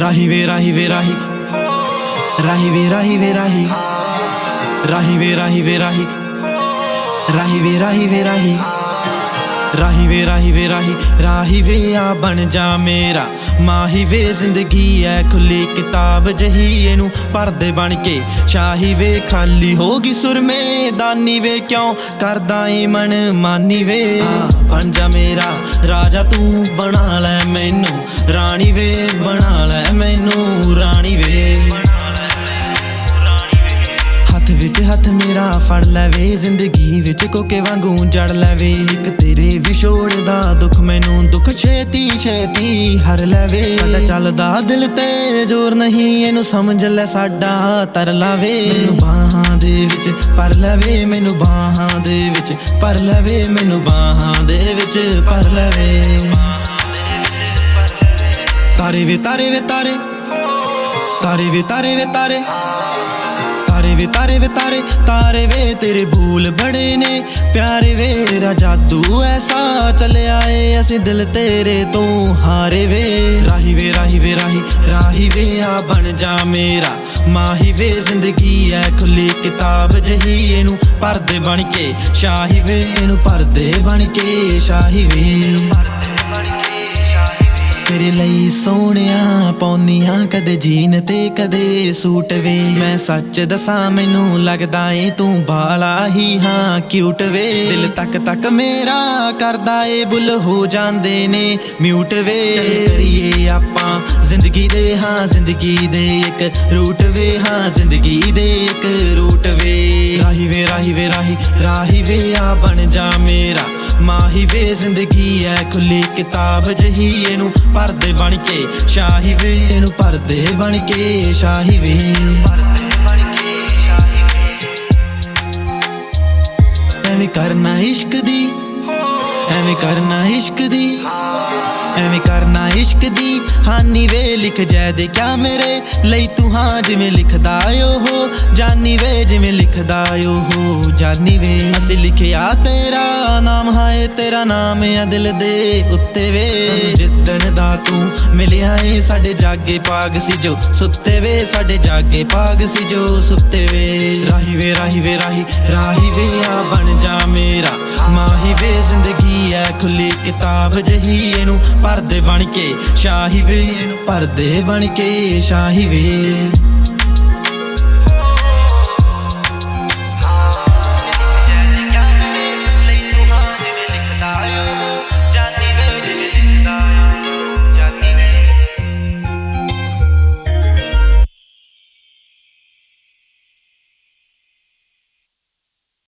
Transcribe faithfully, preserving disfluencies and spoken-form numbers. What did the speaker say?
ਰਾਹੀ ਵੇ ਰਾਹੀ ਵੇ ਰਾਹੀ ਰਾਹੀ ਵੇ ਰਾਹੀ ਵੇ ਰਾਹੀ ਰਾਹੀ ਵੇ ਰਾਹੀ ਵੇ ਰਾਹੀ ਰਾਹੀ ਵੇ ਰਾਹੀ ਵੇ ਰਾਹੀ ਰਾਹੀ ਵੇ ਰਾਹੀ ਵੇ ਰਾਹੀ ਰਾਹੀ ਵੇ ਆ ਬਣ ਜਾ ਮੇਰਾ ਮਾਹੀ ਵੇ ਜ਼ਿੰਦਗੀ ਐ ਖੁੱਲੀ ਕਿਤਾਬ ਜਹੀ ਇਹਨੂੰ ਪਰਦੇ ਬਣ ਕੇ ਸ਼ਾਹੀ ਵੇ ਖਾਲੀ ਹੋ ਗਈ ਸੁਰਮੇ ਦਾਨੀ ਵੇ ਕਿਉਂ ਕਰਦਾ ਏ ਮਨ ਮਾਨੀ ਵੇ ਬਣ ਜਾ ਮੇਰਾ ਰਾਜਾ ਤੂੰ ਬਣਾ ਲੈ ਮੈਨੂੰ ਰਾਣੀ ਵੇ ਬਣਾ ਲੈ ਮੈਨੂੰ ਰਾਣੀ ਵੇ ਹੱਥ ਵਿੱਚ ਹੱਥ ਮੇਰਾ ਫੜ ਲੈਵੇ ਜ਼ਿੰਦਗੀ ਵਿੱਚ ਕੋਕੇ ਵਾਂਗੂ ਜੜ ਲੈਵੇ ਇੱਕ ਤੇਰੇ ਵਿਛੋੜ ਦਾ ਦੁੱਖ ਮੈਨੂੰ ਦੁੱਖ ਛੇਤੀ ਛੇਤੀ ਹਰ ਲੈਵੇ ਸਾਡਾ ਚੱਲਦਾ ਦਿਲ ਤੇ ਜ਼ੋਰ ਨਹੀਂ ਇਹਨੂੰ ਸਮਝ ਲੈ ਸਾਡਾ ਤਰ ਲਾਵੇ ਮੈਨੂੰ ਬਾਹਾਂ ਦੇ ਵਿੱਚ ਪਰ ਲੈਵੇ ਮੈਨੂੰ ਬਾਹਾਂ ਦੇ ਵਿੱਚ ਪਰ ਲੈਵੇ ਮੈਨੂੰ ਬਾਹਾਂ ਦੇ ਵਿੱਚ ਪਰ ਲੈਵੇ ਤਾਰੇ ਵੇ ਤਾਰੇ ਵੇ ਤਾਰੇ ਤਾਰੇ ਵੇ ਤਾਰੇ ਵੇ ਤਾਰੇ ਤਾਰੇ ਵੇ ਤਾਰੇ ਵੇ ਤਾਰੇ ਤਾਰੇ ਵੇ ਤੇਰੇ ਬੂਲ ਬੜੇ ਨੇ ਪਿਆਰੇ ਵੇ ਰਾ ਜਾਦੂ ਐਸਾ ਚੱਲਿਆ ਏ ਅਸੀਂ ਦਿਲ ਤੇਰੇ ਤੋਂ ਹਾਰੇ ਵੇ ਰਾਹੀ ਵੇ ਰਾਹੀ ਵੇ ਰਾਹੀ ਰਾਹੀ ਵੇ ਆ ਬਣ ਜਾ ਮੇਰਾ ਮਾਹੀ ਵੇ ਜ਼ਿੰਦਗੀ ਐ ਖੁੱਲੀ ਕਿਤਾਬ ਜਹੀ ਇਹਨੂੰ ਪਰਦੇ ਬਣ ਕੇ ਸ਼ਾਹੀ ਵੇ ਇਹਨੂੰ ਪਰਦੇ ਬਣ ਕੇ ਸ਼ਾਹੀ ਵੇ ਤੇਰੇ ਲਈ ਸੋਹਣਿਆ ਪਾਉਨੀਆਂ ਕਦੇ ਜੀਨ ਤੇ ਕਦੇ ਸੂਟ ਵੇ ਮੈਂ ਸੱਚ ਦੱਸਾਂ ਮੈਨੂੰ ਲੱਗਦਾ ਏ ਤੂੰ ਬਾਲਾ ਹੀ ਹਾਂ ਕਿਊਟ ਵੇ ਦਿਲ ਤੱਕ ਤੱਕ ਮੇਰਾ ਕਰਦਾ ਏ ਬੁੱਲ ਹੋ ਜਾਂਦੇ ਨੇ ਮਿਊਟ ਵੇ ਚੱਲ ਕਰੀਏ ਆਪਾਂ ਜ਼ਿੰਦਗੀ ਦੇ ਹਾਂ ਜ਼ਿੰਦਗੀ ਦੇ ਇੱਕ ਰੂਟ ਵੇ ਹਾਂ ਜ਼ਿੰਦਗੀ ਦੇ ਇੱਕ ਰੂਟ ਵੇ ਰਾਹੀ ਵੇ ਰਾਹੀ ਵੇ ਰਾਹੀ ਰਾਹੀ ਵੇ ਆ ਬਣ ਜਾ ਮੇਰਾ ਮਾਹੀ ਵੇ ਜ਼ਿੰਦਗੀ ਐ ਖੁੱਲੀ ਕਿਤਾਬ ਜਹੀ ਇਹਨੂੰ ਪਰਦੇ ਬਣ ਕੇ ਸ਼ਾਹੀ ਵੇ ਇਹਨੂੰ ਪਰਦੇ ਬਣ ਕੇ ਸ਼ਾਹੀ ਵੇ ਐਵੇਂ ਕਰਨਾ ਇਸ਼ਕ ਦੀ ਐਵੇਂ ਕਰਨਾ ਇਸ਼ਕ ਦੀ ਐਵੇਂ ਕਰਨਾ ਇਸ਼ਕ ਦੀ ਹਾਨੀ ਵੇ ਲਿਖ ਜੈ ਦੇ ਕਿਆ ਮੇਰੇ ਲਈ ਤੂੰ ਹਾਂ ਜਿਵੇਂ ਲਿਖਦਾ ਓ ਜਾਨੀ ਵੇ ਜਿਵੇਂ ਲਿਖਦਾ ਓ ਜਾਨੀ ਵੇ ਅਸੀਂ ਲਿਖਿਆ ਤੇਰਾ ਨਾਮ ਹਾਏ ਤੇਰਾ ਨਾਮ ਆ ਦਿਲ ਦੇ ਉੱਤੇ ਵੇ ਜਿੱਦਣ ਦਾ ਤੂੰ ਮਿਲਿਆ ਏ ਸਾਡੇ ਜਾਗੇ ਪਾਗ ਸੀ ਜੋ ਸੁੱਤੇ ਵੇ ਸਾਡੇ ਜਾਗੇ ਪਾਗ ਸੀ ਜੋ ਸੁੱਤੇ ਵੇ ਰਾਹੀ ਵੇ ਰਾਹੀ ਵੇ ਰਾਹੀ ਰਾਹੀ ਵੇ ਆ ਬਣ ਜਾ ਮੇਰਾ ਮਾਹੀ ਵੇ ਜ਼ਿੰਦਗੀ ਐ ਖੁੱਲੀ ਕਿਤਾਬ ਜਹੀ ਇਹਨੂੰ ਪਰਦੇ ਬਣ ਕੇ ਸ਼ਾਹੀ ਵੇ ਇਹਨੂੰ ਪਰਦੇ ਬਣ ਕੇ ਸ਼ਾਹੀ ਵੇ।